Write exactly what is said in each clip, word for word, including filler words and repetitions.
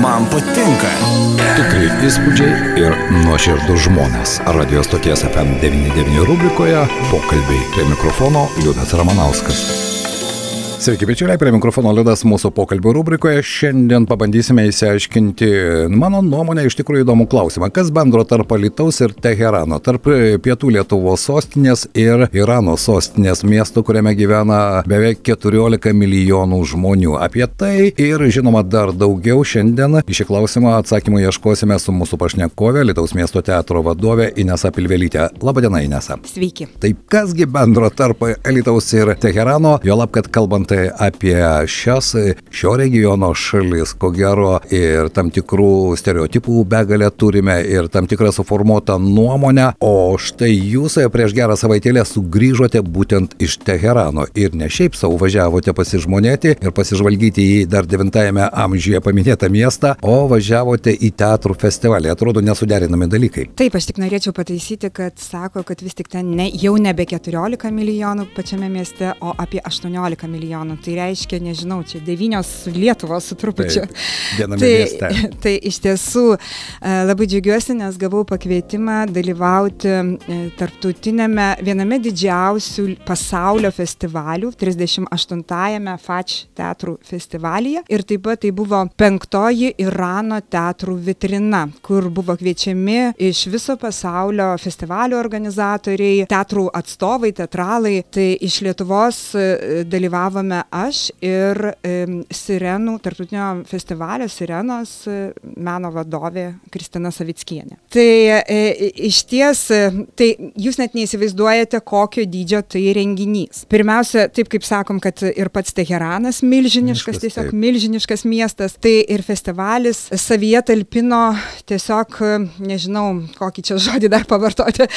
Man patinka. Tikrai įspūdžiai ir nuoširdus žmonės. Radio stoties F M devyni devyni rubrikoje pokalbiai. Prie mikrofono Liudas Ramanauskas. Sveiki, bičiuliai, prie mikrofono Liudas mūsų pokalbių rubrikoje. Šiandien pabandysime įsiaiškinti, mano nuomonė, iš tikrųjų įdomų klausimą. Kas bendro tarp Alytaus ir Teherano, tarp pietų Lietuvos sostinės ir Irano sostinės miesto, kuriame gyvena beveik keturiolika milijonų žmonių. Apie tai ir, žinoma, dar daugiau šiandien į šį klausimą atsakymų ieškosime su mūsų pašnekovė, Alytaus miesto teatro vadovė Inesa Pilvelytė. Labadiena, Inesa. Sveiki. Taip, kasgi bendro tarp Alytaus ir Teherano, juolab, kad kalbant apie šias šio regiono šalis, ko gero, ir tam tikrų stereotipų begalę turime ir tam tikrą suformuotą nuomonę, o štai jūs prieš gerą savaitėlę sugrįžote būtent iš Teherano ir ne šiaip savo važiavote pasižmonėti ir pasižvalgyti į dar devintajame amžiuje paminėtą miestą, o važiavote į teatrų festivalį. Atrodo nesuderinami dalykai. Taip, aš tik norėčiau pataisyti, kad sako, kad vis tik ten ne, jau nebe keturiolika milijonų pačiame mieste, o apie aštuoniolika milijonų. Tai reiškia, nežinau, čia devynios Lietuvos su trupučiu. Taip, viename tai, mieste. Tai iš tiesų labai džiaugiuosi, nes gavau pakvietimą dalyvauti tarptautinėme, viename didžiausių pasaulio festivalių, trisdešimt aštuntajame Fatch teatrų festivalyje. Ir taip pat tai buvo penktoji Irano teatrų vitrina, kur buvo kviečiami iš viso pasaulio festivalių organizatoriai, teatrų atstovai, teatralai. Tai iš Lietuvos dalyvavome aš ir e, Sirenų, tarptautinio festivalio Sirenos e, meno vadovė Kristina Savickienė. Tai e, iš ties, e, tai jūs net neįsivaizduojate, kokio dydžio tai renginys. Pirmiausia, taip kaip sakom, kad ir pats Teheranas milžiniškas, Miškas, tiesiog taip. milžiniškas miestas, tai ir festivalis savyje talpino tiesiog, nežinau, kokį čia žodį dar pavartoti.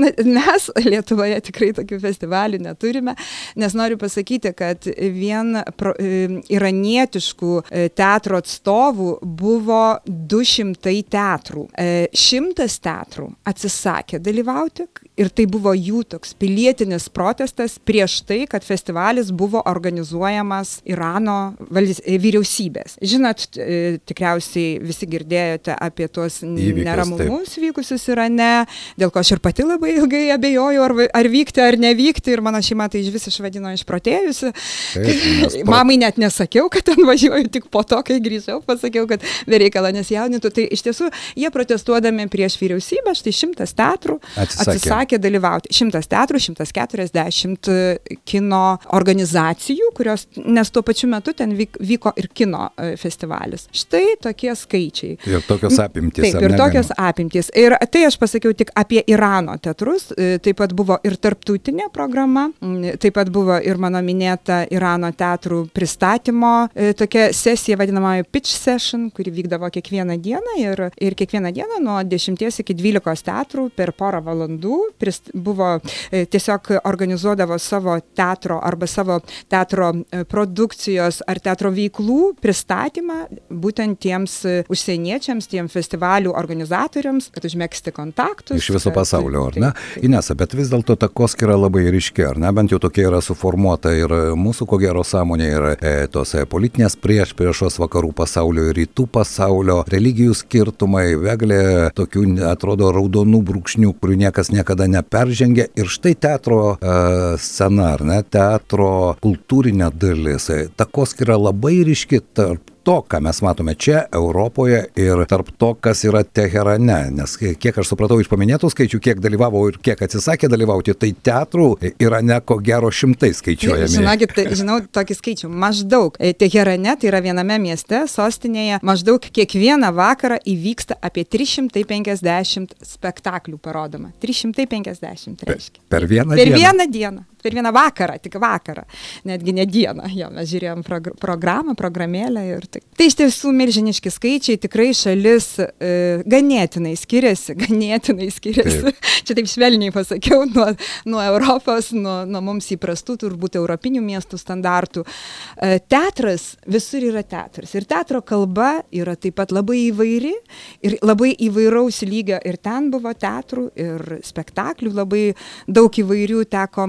Mes Lietuvoje tikrai tokių festivalių neturime, nes noriu pasakyti, kad vien pro, e, iranietiškų e, teatro atstovų buvo du šimtai teatrų. E, šimtas teatrų atsisakė dalyvauti ir tai buvo jų toks pilietinis protestas prieš tai, kad festivalis buvo organizuojamas Irano valdys, e, vyriausybės. Žinot, e, tikriausiai visi girdėjote apie tuos Įvykius, neramumus taip. Vykusius Irane, dėl ko aš ir pati labai ilgai abejojau, ar, ar vykti ar nevykti, ir mano šeima tai iš vis išvadino išprotėjusi. Taip, Mamai net nesakiau, kad ten važiuoju, tik po to, kai grįžau, pasakiau, kad bereikalą nesijaunintų. Tai iš tiesų, jie protestuodami prieš vyriausybę, štai šimtas teatrų atsisakė, atsisakė dalyvauti. Šimtas teatrų, šimtas keturiasdešimt kino organizacijų, kurios, nes tuo pačiu metu ten vyko ir kino festivalis. Štai tokie skaičiai. Ir tokios apimtys. Taip, ir tokios apimtys. Ir tai aš pasakiau tik apie Irano teatrus, taip pat buvo ir tarptautinė programa, taip pat buvo ir mano minėta Irano teatrų pristatymo e, tokia sesija, vadinamoji pitch session, kuri vykdavo kiekvieną dieną ir, ir kiekvieną dieną nuo dešimties iki dvylikos teatrų per porą valandų prist, buvo e, tiesiog organizuodavo savo teatro arba savo teatro e, produkcijos ar teatro veiklų pristatymą būtent tiems e, užsieniečiams, tiems festivalių organizatoriams, kad užmegzti kontaktus. Iš viso kad, pasaulio, ar ne? taip, taip. Inesa, bet vis dėlto takoskyra labai ryški, ar ne? Bent jau tokia yra suformuota ir mūsų, ko gero, sąmonė yra e, tos e, politinės prieš priešos vakarų pasaulio ir rytų pasaulio, religijų skirtumai, begalė tokių, atrodo, raudonų brūkšnių, kurių niekas niekada neperžengia. Ir štai teatro e, scena, ar ne? Teatro kultūrinė dalis. E, takoskyra labai ryški tarp to, ką mes matome čia Europoje ir tarp to, kas yra Teherane, nes kiek aš supratau iš paminėtų skaičių, kiek dalyvavo ir kiek atsisakė dalyvauti, tai teatrų yra ne ko gero šimtai skaičiuojami. Žinokit, žinau tokį skaičių, maždaug Teherane, tai yra viename mieste, sostinėje, maždaug kiekvieną vakarą įvyksta apie trys šimtai penkiasdešimt spektaklių parodoma. trys šimtai penkiasdešimt reiškia. Per vieną per dieną? Per vieną dieną. Per vieną vakarą, tik vakarą, netgi ne dieną. Jo, mes žiūrėjom progr- programą, programėlę ir tai. Tai iš tiesų milžiniški skaičiai, tikrai šalis e, ganėtinai skiriasi, ganėtinai skiriasi. Taip. Čia taip švelniai pasakiau, nuo, nuo Europos, nuo, nuo mums įprastų, turbūt europinių miestų standartų. E, teatras, visur yra teatras. Ir teatro kalba yra taip pat labai įvairi ir labai įvairaus lygio. Ir ten buvo teatrų ir spektaklių, labai daug įvairių teko matyti.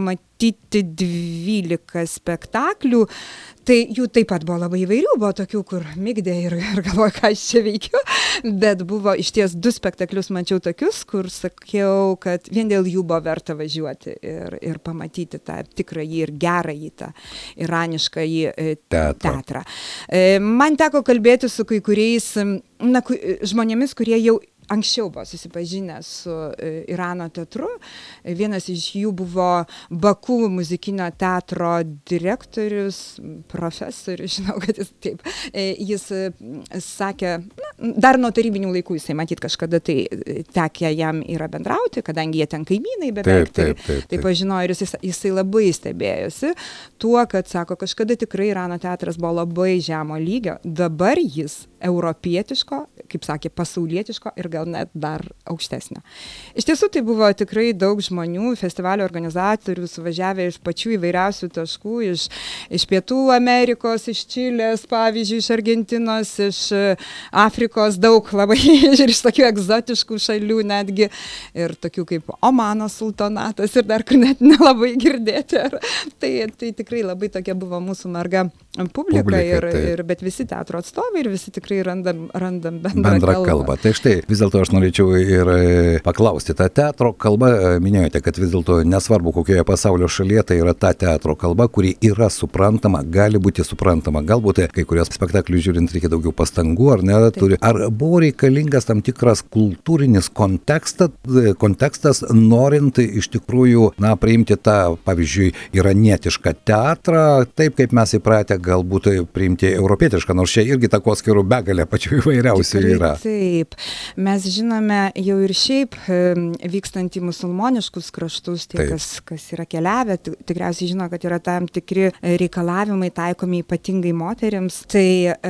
pamatyti dvylika spektaklių. Tai jų taip pat buvo labai įvairių, buvo tokių, kur migdė ir, ir galvoju, ką aš čia veikiu, bet buvo iš ties du spektaklius mačiau tokius, kur sakiau, kad vien dėl jų buvo verta važiuoti ir, ir pamatyti tą tikrąjį ir gerąjį tą iraniškąjį teatrą. teatrą. Man teko kalbėti su kai kuriais na, žmonėmis, kurie jau anksčiau buvo susipažinę su Irano teatru. Vienas iš jų buvo Baku muzikinio teatro direktorius, profesorius, žinau, kad jis taip. Jis sakė, na, dar nuo tarybinių laikų jisai matyt kažkada tai tekę jam yra bendrauti, kadangi jie ten kaimynai beveik. Taip, taip, taip, taip. Tai pažinojo ir jisai, jisai labai stebėjosi tuo, kad sako, kažkada tikrai Irano teatras buvo labai žemo lygio, dabar jis europietiško, kaip sakė, pasaulietiško ir gal net dar aukštesnio. Iš tiesų tai buvo tikrai daug žmonių, festivalio organizatorių, suvažiavę iš pačių įvairiausių taškų, iš, iš Pietų Amerikos, iš Čilės, pavyzdžiui, iš Argentinos, iš Afrikos, daug labai ir iš tokių egzotiškų šalių netgi, ir tokių kaip Omano sultonatas ir dar kur net nelabai girdėti. Ar, tai, tai tikrai labai tokia buvo mūsų marga publika, publika ir, ir, bet visi teatro atstovai ir visi tikrai randam, randam bendrą, bendrą kalbą. kalbą. Tai štai, vis dėlto aš norėčiau ir paklausti, ta teatro kalba, minėjote, kad vis dėlto nesvarbu kokioje pasaulio šalyje, tai yra ta teatro kalba, kuri yra suprantama, gali būti suprantama. Galbūt kai kurios spektaklių žiūrint reikia daugiau pastangų, ar ne? Turi. Ar buvo reikalingas tam tikras kultūrinis kontekstas, kontekstas norint iš tikrųjų, na, priimti tą, pavyzdžiui, iranietišką teatrą, taip kaip mes įpratę galbūt priimti europietišką, nors čia irgi takoskyrų begalė pačių įvairiausių yra. Taip, mes žinome jau ir šiaip vykstant į musulmoniškus kraštus, tie, kas, kas yra keliavę, tikriausiai žino, kad yra tam tikri reikalavimai taikomi ypatingai moteriams. Tai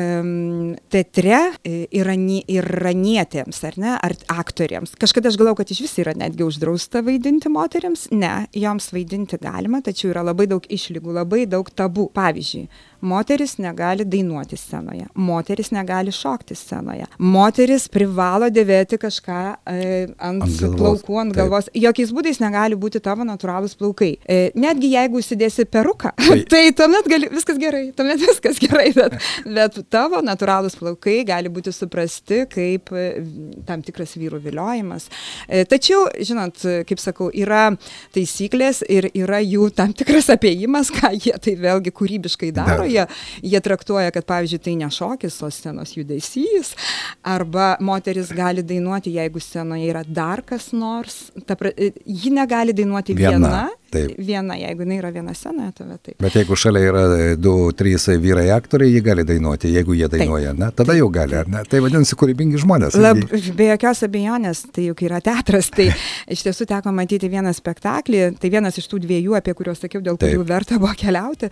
um, teatre irani, iranietėms, ar ne, ar aktoriams. Kažkada aš galvojau, kad iš vis yra netgi uždrausta vaidinti moteriams. Ne, joms vaidinti galima, tačiau yra labai daug išlygų, labai daug tabų. Pavyzdžiui, moteris negali dainuoti scenoje, moteris negali šokti scenoje, moteris privalo dėvėti kažką e, ant, ant plaukų, ant galvos. Jokiais būdais negali būti tavo natūralūs plaukai. E, netgi jeigu užsidėsi peruką, tai, tai tuomet gali, viskas gerai, tuomet viskas gerai, bet, bet tavo natūralūs plaukai gali būti suprasti kaip e, tam tikras vyrų viliojimas. E, tačiau, žinot, kaip sakau, yra taisyklės ir yra jų tam tikras apėjimas, ką jie tai vėlgi kūrybiškai daro. Jie, jie traktuoja, kad, pavyzdžiui, tai ne šokis, o scenos judesys, arba moteris gali dainuoti, jeigu scenoje yra dar kas nors. Ta, ji negali dainuoti viena, viena, taip. viena jeigu jinai yra viena scenoje, tave taip. Bet jeigu šalia yra du, trys vyrai aktoriai, jie gali dainuoti, jeigu jie dainuoja, ne? Tada jau gali, ar ne? Tai vadinasi kūrybingi žmonės. Lab, be jokios abejonės, tai juk yra teatras, tai iš tiesų teko matyti vieną spektaklį, tai vienas iš tų dviejų, apie kuriuos sakiau, dėl kurių verta buvo keliauti.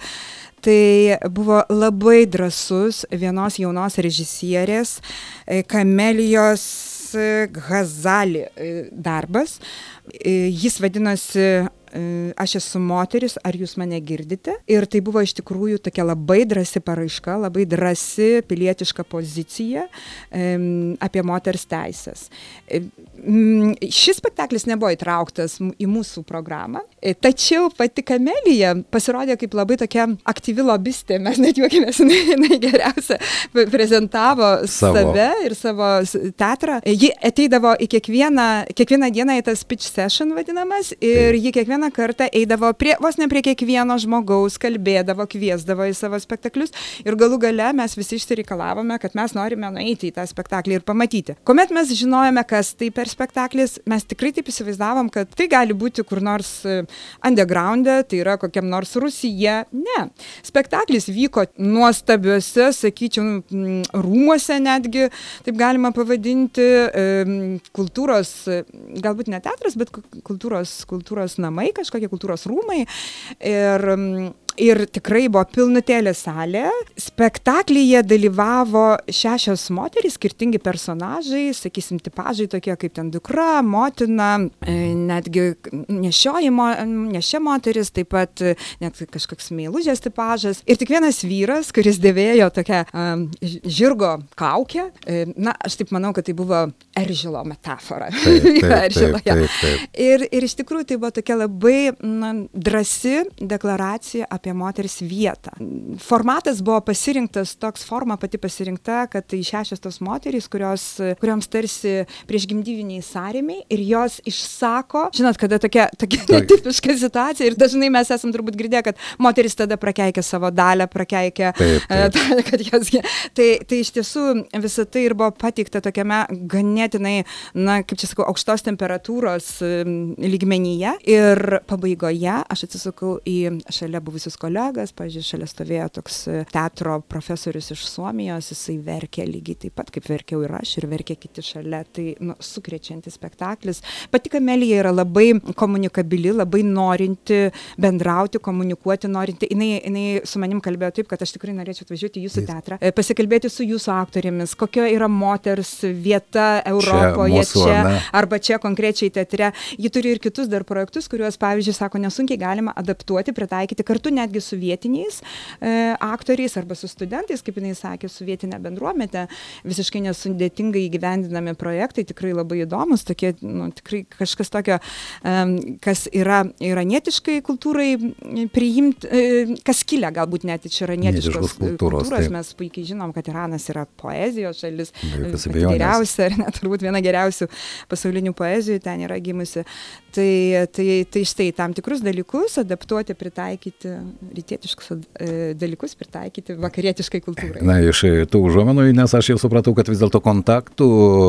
Tai buvo labai drąsus vienos jaunos režisierės Kamelijos Ghazali darbas. Jis vadinosi Aš esu moteris, ar jūs mane girdite? Ir tai buvo iš tikrųjų tokia labai drąsi paraiška, labai drąsi pilietiška pozicija um, apie moters teisės. Um, šis spektaklis nebuvo įtrauktas į mūsų programą, tačiau pati Kamelija pasirodė kaip labai tokia aktyvi lobistė, mes net juokėmės, jinai, jinai geriausia prezentavo savo. save ir savo teatrą. Ji ateidavo į kiekvieną, kiekvieną dieną į tas pitch session vadinamas ir ji kiekvieną kartą eidavo prie, vos ne prie kiekvieno žmogaus, kalbėdavo, kviesdavo į savo spektaklius ir galų gale mes visi išsireikalavome, kad mes norime nueiti į tą spektaklį ir pamatyti. Kuomet mes žinojome, kas tai per spektaklis, mes tikrai taip įsivaizdavom, kad tai gali būti kur nors undergrounde, tai yra kokiam nors Rusija. Ne. Spektaklis vyko nuostabiuose, sakyčiau, rūmuose netgi, taip galima pavadinti, kultūros, galbūt ne teatras, bet kultūros, kultūros namai, kažkokie kultūros rūmai. Ir ir tikrai buvo pilnutėlė salė. Spektaklyje dalyvavo šešios moterys, skirtingi personažai, sakysim, tipažai tokie kaip ten dukra, motina, netgi nešioji, nešia moteris, taip pat net kažkoks meilužės tipažas. Ir tik vienas vyras, kuris dėvėjo tokią um, žirgo kaukę. Na, aš taip manau, kad tai buvo Eržilo metafora. Taip, taip, taip, taip, taip. Ir, ir iš tikrųjų tai buvo tokia labai na, drąsi deklaracija apie moters vietą. Formatas buvo pasirinktas, toks forma pati pasirinkta, kad tai šešios tos moterys, kurios, kurioms tarsi priešgimdyviniai sąrėmiai ir jos išsako, žinot, kada tokia, tokia netipiška situacija ir dažnai mes esam turbūt girdėję, kad moteris tada prakeikia savo dalę, prakeikia, taip, taip. Ta, kad jos, tai, tai iš tiesų visą tai ir buvo pateikta tokiame ganėtinai, na, kaip čia sakau, aukštos temperatūros lygmenyje ir pabaigoje aš atsisukau į šalia buvusius kolegas, pavyzdžiui, šalia stovėjo toks teatro profesorius iš Suomijos, jisai verkė lygiai taip pat, kaip verkiau ir aš, ir verkė kiti šalia, tai nu, sukrečiantis spektaklis. Pati Kamelija yra labai komunikabili, labai norinti bendrauti, komunikuoti, norinti, jinai, jinai su manim kalbėjo taip, kad aš tikrai norėčiau atvažiuoti į jūsų teatrą, pasikalbėti su jūsų aktorėmis, kokia yra moters vieta Europoje, čia, mūsų, čia arba čia konkrečiai teatre. Ji turi ir kitus dar projektus, kuriuos, pavyzdžiui, sako, nesunkiai galima adaptuoti, pritaikyti kartu netgi su vietiniais e, aktoriais arba su studentais, kaip jinai sakė, su vietinė bendruomenė, visiškai nesudėtingai įgyvendinami projektai, tikrai labai įdomus, tokie, nu, tikrai kažkas tokio, e, kas yra iranietiškai kultūrai priimti, e, kas kilia galbūt net iš iranietiškos kultūros, kultūros. Mes puikiai žinom, kad Iranas yra poezijos šalis, geriausia, ar net turbūt viena geriausių pasaulinių poezijų ten yra gimusi. Tai, tai, tai štai tam tikrus dalykus adaptuoti, pritaikyti, rytietiškus e, dalykus pritaikyti vakarietiškai kultūrai. Na, iš tų užuomenų, nes aš jau supratau, kad vis dėlto kontaktų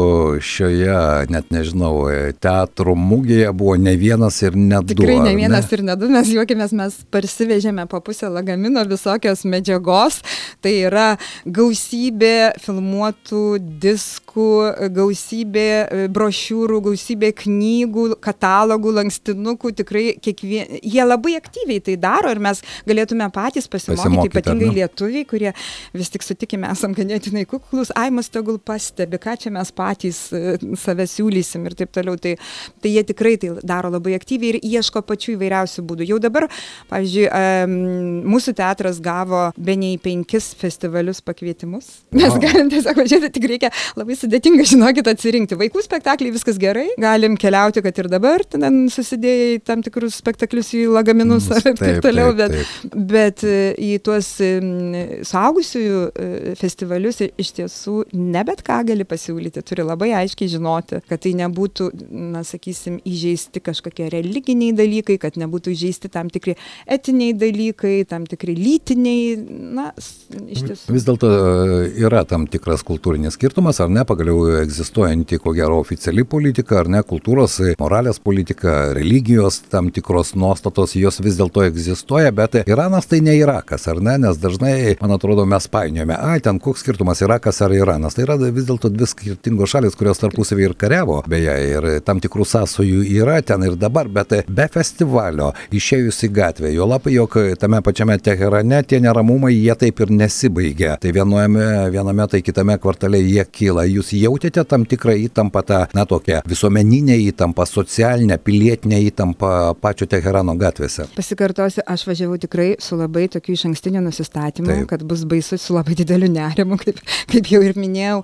šioje, net nežinau, teatro mugėje buvo ne vienas ir ne du. Tikrai ne vienas ne? ir ne du, mes juokimės, mes parsivežėme po pusę lagamino visokios medžiagos, tai yra gausybė filmuotų diskų, gausybė brošiūrų, gausybė knygų, katalogų, lankstinukų, tikrai kiekvien... jie labai aktyviai tai daro ir mes galėtume patys pasimokyti, pasimokyti ypatingai lietuviai, kurie vis tik sutikime esam ganėtinai kuklus, ai mus tegul pastebi, ką čia mes patys save siūlysim ir taip toliau, tai, tai jie tikrai tai daro labai aktyviai ir ieško pačių įvairiausių būdų. Jau dabar, pavyzdžiui, mūsų teatras gavo bene į penkis festivalius pakvietimus, mes galim tiesiog važiuoti, tik reikia labai sudėtinga, žinokit, atsirinkti. Vaikų spektakliai viskas gerai, galim keliauti, kad ir dabar ten susidėjai tam tikrus spektaklius į lagaminus ar taip, taip toliau, bet, taip. bet į tuos suaugusiųjų festivalius iš tiesų ne bet ką gali pasiūlyti, turi labai aiškiai žinoti, kad tai nebūtų, na, sakysim, įžeisti kažkokie religiniai dalykai, kad nebūtų įžeisti tam tikri etiniai dalykai, tam tikri lytiniai, na, iš tiesų. Vis dėlto yra tam tikras kultūrinis skirtumas, ar ne, pagaliau egzistuojanti, ko gero, oficiali politika, ar ne, kultūros, moralės politika, religijos tam tikros nuostatos, jos vis dėlto egzistuoja, bet Iranas tai ne Irakas, ar ne, nes dažnai, man atrodo, mes painiojame, ai, ten koks skirtumas Irakas ar Iranas, tai yra vis dėlto dvi skirtingos šalis, kurios tarpusavį ir kariavo, beje, ir tam tikrų sąsajų yra ten ir dabar, bet be festivalio išėjus į gatvę, jo labai, jog tame pačiame Teherane tie neramumai, jie taip ir nesibaigia, tai viename, viename tai kitame kvartale jie kyla, jūs jautėte tam tikrą įtampą, tą, na, tokią visuomeninę įtampą, socialinę, pilietinę įtampą pačio Teherano gatvėse? Pasikartosiu, aš važiavau tikrai su labai tokiu išankstiniu nusistatymu, taip. Kad bus baisu, su labai dideliu nerimu, kaip, kaip jau ir minėjau,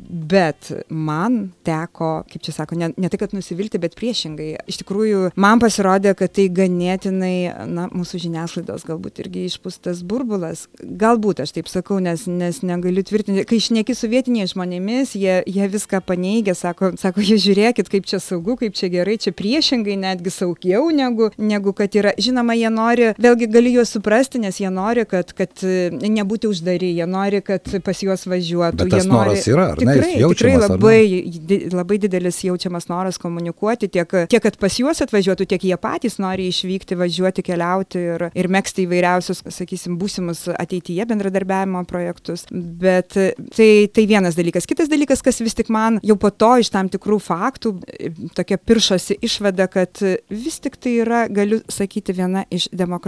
bet man teko, kaip čia sako, ne, ne tai, kad nusivilti, bet priešingai. Iš tikrųjų, man pasirodė, kad tai ganėtinai, na, mūsų žiniasklaidos galbūt irgi išpūstas burbulas. Galbūt aš taip sakau, nes, nes negaliu tvirtinti. Kai šneki su vietiniais žmonėmis, jie, jie viską paneigia, sako, sako, jūs žiūrėkit, kaip čia saugu, kaip čia gerai, čia priešingai netgi saugiau negu, negu kad yra. Žinoma, jie nori, vėlgi gali juos suprasti, nes jie nori, kad, kad nebūti uždari, jie nori, kad pas juos važiuotų. Bet tas jie nori, noras yra, ar ne? Tikrai, tikrai labai, di, labai didelis jaučiamas noras komunikuoti, tiek, tiek, kad pas juos atvažiuotų, tiek jie patys nori išvykti, važiuoti, keliauti ir, ir megzti įvairiausius, sakysim, būsimus ateityje bendradarbiavimo projektus. Bet tai, tai vienas dalykas. Kitas dalykas, kas vis tik man jau po to iš tam tikrų faktų tokia piršosi išvada, kad vis tik tai yra, galiu sakyti, viena iš demokratiškiausių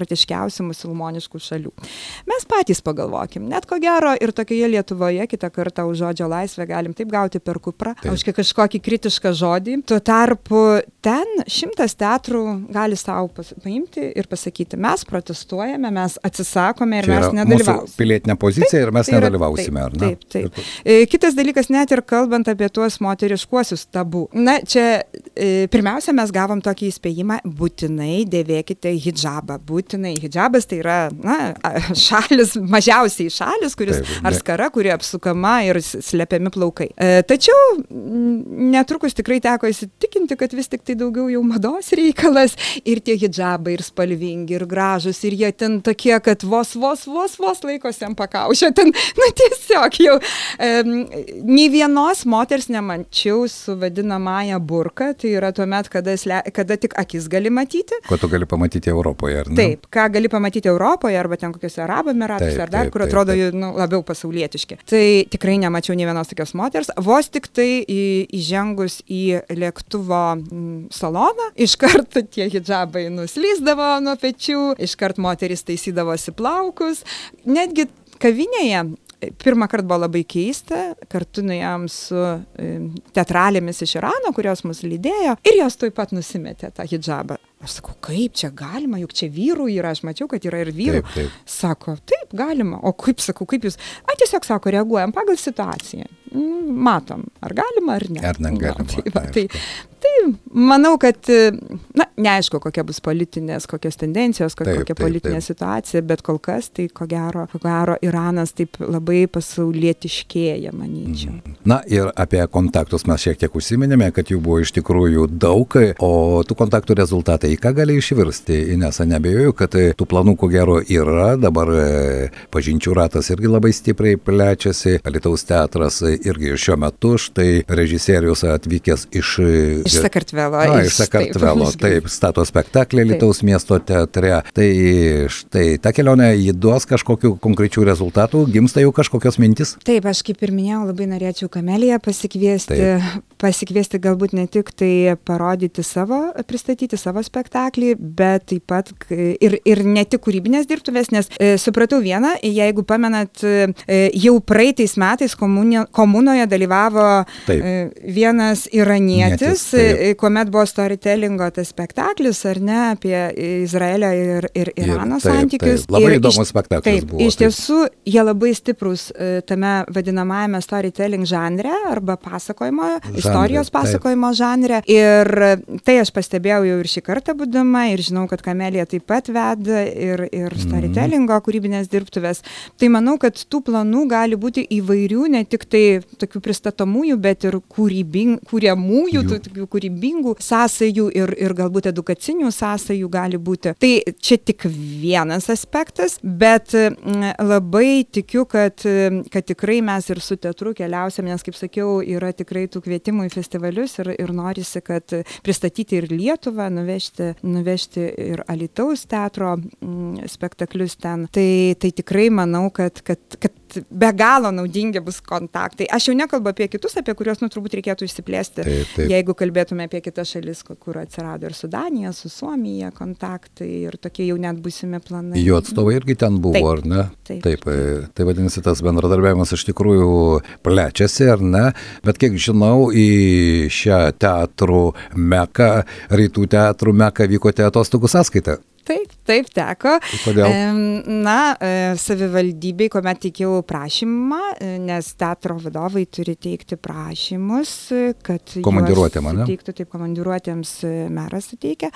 didžiausių musulmoniškų šalių. Mes patys pagalvokim, net ko gero ir tokioje Lietuvoje kitą kartą už žodžio laisvę galim taip gauti per kuprą, už kažkokį kritišką žodį. Tuo tarpu ten šimtas teatrų gali savo paimti ir pasakyti, mes protestuojame, mes atsisakome ir mes nedalyvausime. Pilietinė pozicija taip, ir mes nedalyvausime, ar ne? Taip, taip. taip. Kitas dalykas, net ir kalbant apie tuos moteriškuosius tabų. Na, čia pirmiausia, mes gavom tokį įspėjimą, būtinai dėvėkite hidžabą. Būtinai. Hidžabas tai yra, na, šalis, mažiausiai šalis, kuris, taip, ar skara, kuri apsukama ir slepiami plaukai. Tačiau netrukus tikrai teko įsitikinti, kad vis tik tai daugiau jau mados reikalas ir tie hidžabai ir spalvingi, ir gražus, ir jie ten tokie, kad vos, vos, vos, vos laikosi ant pakaušio. Ten, nu tiesiog jau e, nei vienos moters nemačiau su vadinamąja burka, tai yra tuomet, kada, kada tik akis gali matyti. Ko tu gali pamatyti Europoje, ar ne? Taip, ką gali pamatyti Europoje, arba ten kokiuose Arabų Emyratuose, ar dar, taip, kur atrodo taip, taip. Nu, labiau pasaulietiški. Tai tikrai nemačiau nei vienos tokios moters. Vos tik tai į, įžengus į lėktuvo m, saloną, iškart tie hidžabai nuslysdavo nuo pečių, iškart moteris taisydavosi plaukus. Netgi kavinėje pirmą kartą buvo labai keista, kartu nuėjom su e, teatralėmis iš Irano, kurios mus lydėjo, ir jos tuoj pat nusimetė tą hidžabą. Aš sakau, kaip čia galima, juk čia vyrų yra, aš mačiau, kad yra ir vyrų. Taip, taip. Sako, taip, galima. O kaip, sakau, kaip jūs? A, tiesiog sako, reaguojam pagal situaciją. Matom, ar galima, ar ne. Ar negalima. Na, tai, va, tai, tai manau, kad, na, neaišku, kokia bus politinės, kokios tendencijos, kokia taip, taip, politinė taip. situacija, bet kol kas, tai ko gero, ko gero Iranas taip labai pasaulietiškėja, manyčiau. Na ir apie kontaktus mes šiek tiek užsiminėme, kad jų buvo iš tikrųjų daug, o tų kontaktų rezultatai į ką gali išvirsti. Inesa, nebejoju, kad tų planų ko gero yra, dabar pažinčių ratas irgi labai stipriai plečiasi, Alytaus teatras irgi šiuo metu, štai režisierius atvykęs iš... Iš Sakartvelo. Na, iš Sakartvelo, taip, taip, stato spektaklį Alytaus miesto teatre. Tai štai ta kelionė jį duos kažkokių konkrečių rezultatų, gimsta jau kažkokios mintis? Taip, aš kaip ir minėjau, labai norėčiau Kameliją pasikviesti, taip. pasikviesti galbūt ne tik tai parodyti savo, pristatyti savo spektaklį, bet taip pat ir, ir ne tik kūrybinės dirbtuvės, nes e, supratau vieną, jeigu pamenat, e, jau praeitais metais komunio, komunoje dalyvavo e, vienas iranietis, Nietis, kuomet buvo storytellingo tas spektaklis, ar ne, apie Izraelio ir, ir Irano ir, taip, santykius. Taip, labai ir įdomus spektaklis taip, buvo. Iš tiesų, jie labai stiprus e, tame vadinamajame storytelling žanre, arba pasakojimo, žanre, istorijos pasakojimo taip. žanre. Ir tai aš pastebėjau jau ir šį kartą būdama, ir žinau, kad Kamelija taip pat veda ir, ir storytellingo kūrybinės dirbtuvės. Tai manau, kad tų planų gali būti įvairių, ne tik tai tokių pristatomųjų, bet ir kūrybing, kūriamųjų, tokių kūrybingų sąsajų ir, ir galbūt edukacinių sąsajų gali būti. Tai čia tik vienas aspektas, bet labai tikiu, kad, kad tikrai mes ir su teatru keliausim, nes, kaip sakiau, yra tikrai tų kvietimų į festivalius ir, ir norisi, kad pristatyti ir Lietuvą, nuvežti, nuvežti ir Alytaus teatro mm, spektaklius ten. Tai, tai tikrai manau, kad, kad, kad be galo naudingi bus kontaktai. Aš jau nekalbu apie kitus, apie kuriuos, nu, turbūt reikėtų išsiplėsti, taip, taip. Jeigu kalbėtume apie kitas šalis, kur atsirado ir su Danija, su Suomija kontaktai ir tokie jau net būsimi planai. Jų atstovai irgi ten buvo, taip, ar ne? Taip. Taip. Tai vadinasi, tas bendradarbiavimas iš tikrųjų plečiasi, ar ne? Bet kiek žinau, į šią teatrų meką, rytų teatrų meką vykote atostogų sąskaitą. Taip, taip teko. Kodėl? Na, savivaldybei, kuomet teikėjau prašymą, nes teatro vadovai turi teikti prašymus, kad komandiruotėm, juos suteiktų, taip komandiruotėms meras suteikia.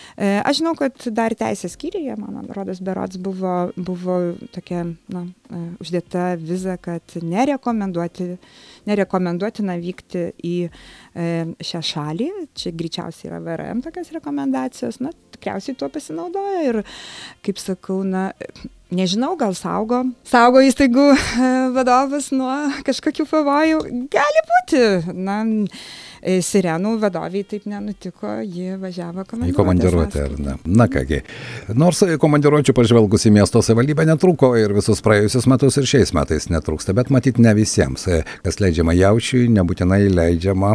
Aš žinau, kad dar teisės skyriuje, man rodos, berods buvo, buvo tokia, na, uždėta viza, kad nerekomenduoti, nerekomenduotina vykti į šią šalį. Čia greičiausiai yra V R M tokios rekomendacijos, na, tikriausiai tuo pasinaudoja ir, kaip sakau, na, nežinau, gal saugo, saugo įstaigų vadovas nuo kažkokių pavojų. Gali būti, na, Sirenų vadoviai taip nenutiko, ji važiavo komandiruotę. Į komandiruotę, ar ne? Na kągi. Nors komandiruočių pažvelgus į miesto savivaldybę netruko ir visus praėjusius metus ir šiais metais netrūksta, bet matyt ne visiems. Kas leidžiama Jaučiui, nebūtinai leidžiama.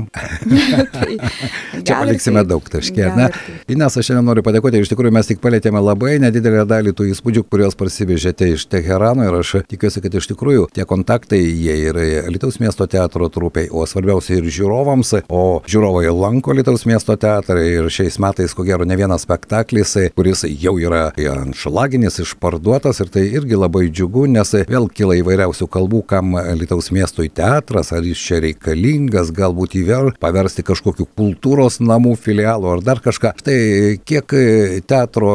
tai, Čia paliksime daug taškė. Ines, aš šiandien noriu padėkoti, iš tikrųjų mes tik palėtėme labai nedidelę dalį tų įspūdžių, kuriuos parsivežėte iš Teherano ir aš tikiuosi, kad iš tikrųjų tie kontaktai jie ir Alytaus miesto teatro trupiai, o svarbiausia ir žiūrovams, o žiūrovai lanko Alytaus miesto teatrą ir šiais metais, ko gero, ne vienas spektaklis, kuris jau yra anšlaginis, išparduotas ir tai irgi labai džiugu, nes vėl kyla įvairiausių kalbų, kam Alytaus miestui teatras, ar jis čia reikalingas, galbūt įver, paversti kažkokiu kultūros namų filialų ar dar kažką. Štai kiek teatro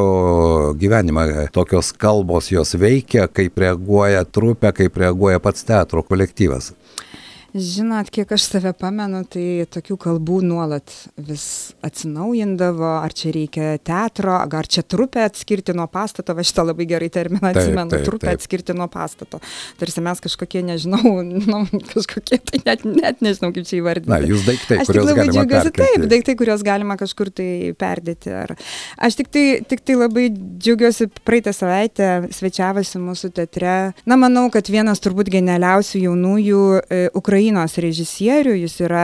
gyvenimą tokios kalbos jos veikia, kaip reaguoja trupė, kaip reaguoja pats teatro kolektyvas. Žinot, kiek aš save pamenu, tai tokių kalbų nuolat vis atsinaujindavo, ar čia reikia teatro, ar čia trupę atskirti nuo pastato, va šitą labai gerai terminą atsimenu, taip, taip, trupę taip. Atskirti nuo pastato. Tarsi mes kažkokie, nežinau, nu, kažkokie, tai net, net nežinau, kaip čia įvardinti. Na, jūs daiktai, aš kuriuos galima džiaugiuosi, perkelti. Taip, daiktai, kuriuos galima kažkur tai perdėti. Ar... Aš tik tai, tik tai labai džiaugiuosi, praeitą savaitę svečiavosi mūsų teatre. Na, manau, kad vienas turbūt genialiausių jaunųjų e, Ukrainos Ukrainos režisierių, jis yra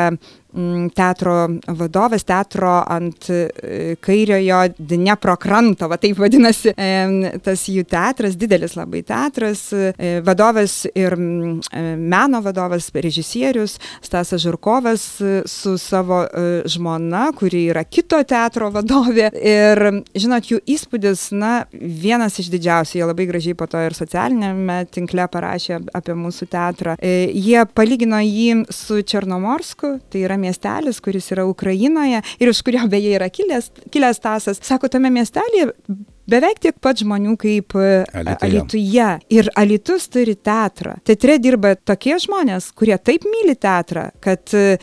teatro vadovas, teatro ant kairiojo Dniepro kranto, va taip vadinasi tas jų teatras, didelis labai teatras, vadovas ir meno vadovas, režisierius Stasas Žurkovas su savo žmona, kuri yra kito teatro vadovė ir, žinot, jų įspūdis, na, vienas iš didžiausių, jie labai gražiai po to ir socialinėme tinkle parašė apie mūsų teatrą. Jie palygino jį su Černomorsku, tai yra miestelis, kuris yra Ukrainoje ir iš kurio beje yra kilęs, kilęs Stasas. Sako, tame miestelėje beveik tiek pat žmonių kaip Alytuje. Alytuje. Ir Alytus turi teatrą. Teatre dirba tokie žmonės, kurie taip myli teatrą, kad e,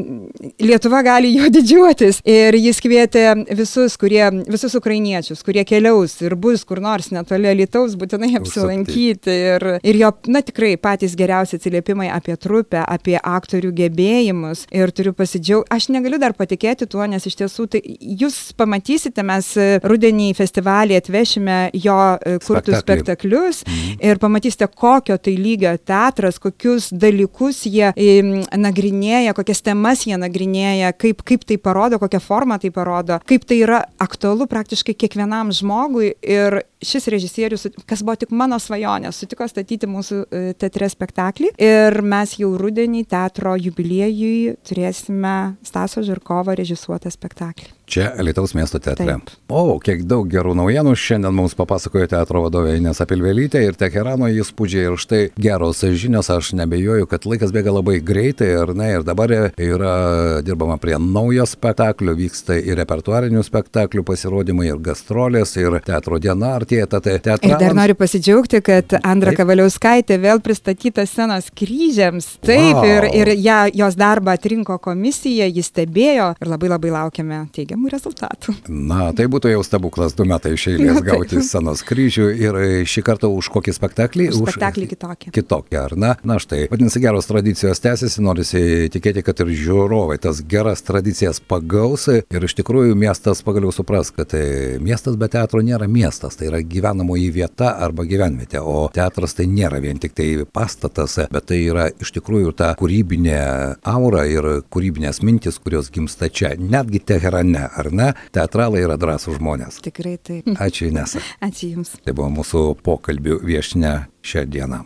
Lietuva gali jo didžiuotis. Ir jis kvietė visus, kurie, visus ukrainiečius, kurie keliaus ir bus kur nors netoli Alytaus, būtinai apsilankyti. Ir, ir jo, na tikrai, patys geriausi atsiliepimai apie trupę, apie aktorių gebėjimus. Ir turiu pasidžiaugti. Aš negaliu dar patikėti tuo, nes iš tiesų tai jūs pamatysite, mes rudenį festivalį atvešime jo kurtus Spektaklį. spektaklius mhm. ir pamatysite, kokio tai lygio teatras, kokius dalykus jie e, nagrinėja, kokias temas jie nagrinėja, kaip, kaip tai parodo, kokią formą tai parodo, kaip tai yra aktualu praktiškai kiekvienam žmogui. Ir šis režisierius, kas buvo tik mano svajonė, sutiko statyti mūsų e, teatre spektaklį ir mes jau rudenį teatro jubiliejui turėsime Stasio Žurkovo režisuotą spektaklį. Čia Alytaus miesto teatre. Taip. O, kiek daug gerų naujienų šiandien mums papasakojo teatro vadovė Inesa Pilvelytė ir Teherano įspūdžiai ir štai geros žinios, aš nebejoju, kad laikas bėga labai greitai ir, ne, ir dabar yra dirbama prie naujo spektaklio, vyksta ir repertuarinių spektaklių pasirodymai, ir gastrolės, ir teatro diena artėja. Teatralams... Ir dar noriu pasidžiaugti, kad Andra Taip. Kavaliauskaitė vėl pristatyta scenos kryžiams. Taip, wow. ir, ir ja, jos darbą atrinko komisija, jis stebėjo ir labai labai laukiame teigiamų rezultatų. Na, tai būtų jau stebuklas, du metai iš eilės gauti scenos kryžių ir šį kartą už kokį spektaklį? Už spektaklį už... kitokį. Kitokį, ar ne? Na štai, vadinasi, geros tradicijos tęsiasi, norisi tikėti, kad ir žiūrovai tas geras tradicijas pagaus ir iš tikrųjų miestas pagaliau supras, kad miestas be teatro nėra miestas, tai yra gyvenamoji vieta arba gyvenvietė, o teatras tai nėra vien tik tai pastatas, bet tai yra iš tikrųjų ta kūrybinė aura ir kūrybinės mintis, kurios gimsta čia, netgi Teherane, ar ne? Teatralai yra drąsūs žmonės. Tikrai taip. Ačiū, Inesa. Ačiū Jums. Tai buvo mūsų pokalbių viešnia šią dieną.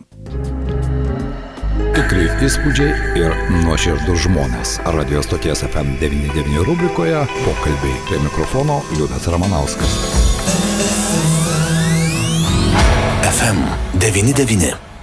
Tikri įspūdžiai ir nuoširdūs žmonės. Radio stoties F M devyniasdešimt devyni rubrikoje pokalbiai. Prie mikrofono Liudas Ramanauskas. F M devyniasdešimt devyni.